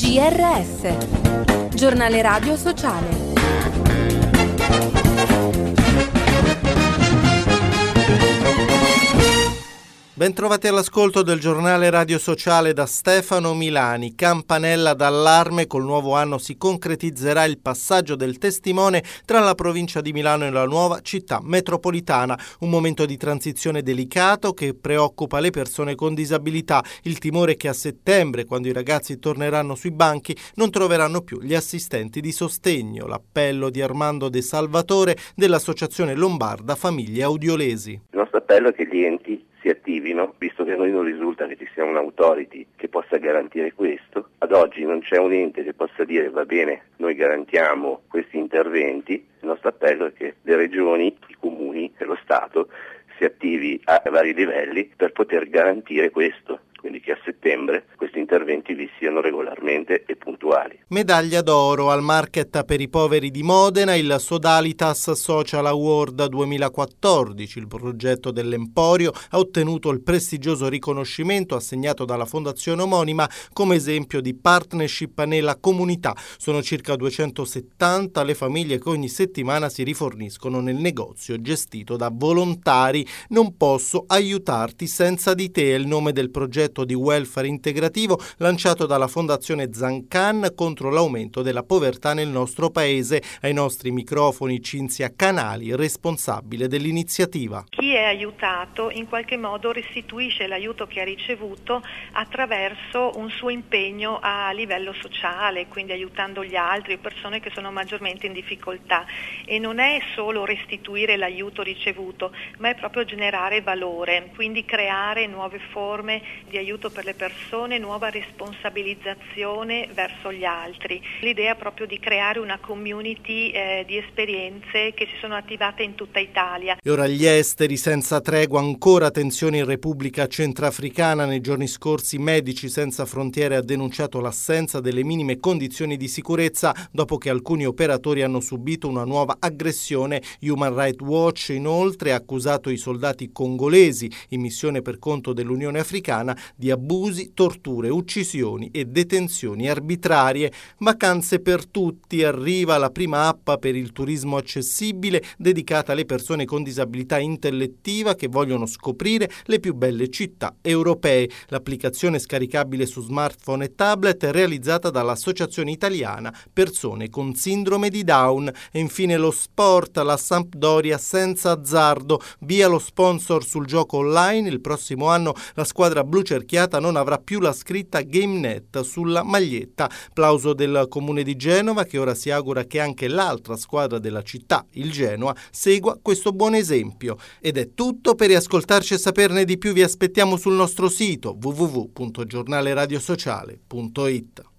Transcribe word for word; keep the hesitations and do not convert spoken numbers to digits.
G R S, Giornale Radio Sociale. Bentrovati all'ascolto del giornale Radio Sociale da Stefano Milani. Campanella d'allarme, col nuovo anno si concretizzerà il passaggio del testimone tra la provincia di Milano e la nuova città metropolitana. Un momento di transizione delicato che preoccupa le persone con disabilità. Il timore è che a settembre, quando i ragazzi torneranno sui banchi, non troveranno più gli assistenti di sostegno. L'appello di Armando De Salvatore dell'Associazione Lombarda Famiglie Audiolesi. Il nostro appello è che gli enti si attivino, visto che a noi non risulta che ci sia un'autority che possa garantire questo. Ad oggi non c'è un ente che possa dire va bene, noi garantiamo questi interventi. Il nostro appello è che le regioni, i comuni e lo Stato si attivi a vari livelli per poter garantire questo. Quindi che a settembre questi interventi vi siano regolarmente e puntuali. Medaglia d'oro al Market per i poveri di Modena, il Sodalitas Social Award duemilaquattordici. Il progetto dell'Emporio ha ottenuto il prestigioso riconoscimento assegnato dalla fondazione omonima come esempio di partnership nella comunità. Sono circa duecentosettanta le famiglie che ogni settimana si riforniscono nel negozio gestito da volontari. Non posso aiutarti senza di te è il nome del progetto di welfare integrativo lanciato dalla Fondazione Zancan contro l'aumento della povertà nel nostro paese. Ai nostri microfoni Cinzia Canali, responsabile dell'iniziativa. Chi è aiutato in qualche modo restituisce l'aiuto che ha ricevuto attraverso un suo impegno a livello sociale, quindi aiutando gli altri, persone che sono maggiormente in difficoltà. E non è solo restituire l'aiuto ricevuto, ma è proprio generare valore, quindi creare nuove forme di aiuto per le persone, nuova responsabilizzazione verso gli altri. L'idea è proprio di creare una community eh, di esperienze che si sono attivate in tutta Italia. E ora gli esteri senza tregua, ancora tensioni in Repubblica Centrafricana. Nei giorni scorsi Medici Senza Frontiere ha denunciato l'assenza delle minime condizioni di sicurezza dopo che alcuni operatori hanno subito una nuova aggressione. Human Rights Watch inoltre ha accusato i soldati congolesi in missione per conto dell'Unione Africana di abusi, torture, uccisioni e detenzioni arbitrarie. Vacanze per tutti, arriva la prima app per il turismo accessibile dedicata alle persone con disabilità intellettiva che vogliono scoprire le più belle città europee. L'applicazione scaricabile su smartphone e tablet è realizzata dall'Associazione Italiana Persone con Sindrome di Down. E infine lo sport, la Sampdoria senza azzardo, via lo sponsor sul gioco online. Il prossimo anno la squadra blu cerchiata non avrà più la scritta GameNet sulla maglietta. Plauso del Comune di Genova, che ora si augura che anche l'altra squadra della città, il Genoa, segua questo buon esempio. Ed è tutto. Per riascoltarci e saperne di più vi aspettiamo sul nostro sito w w w punto giornale radio sociale punto it.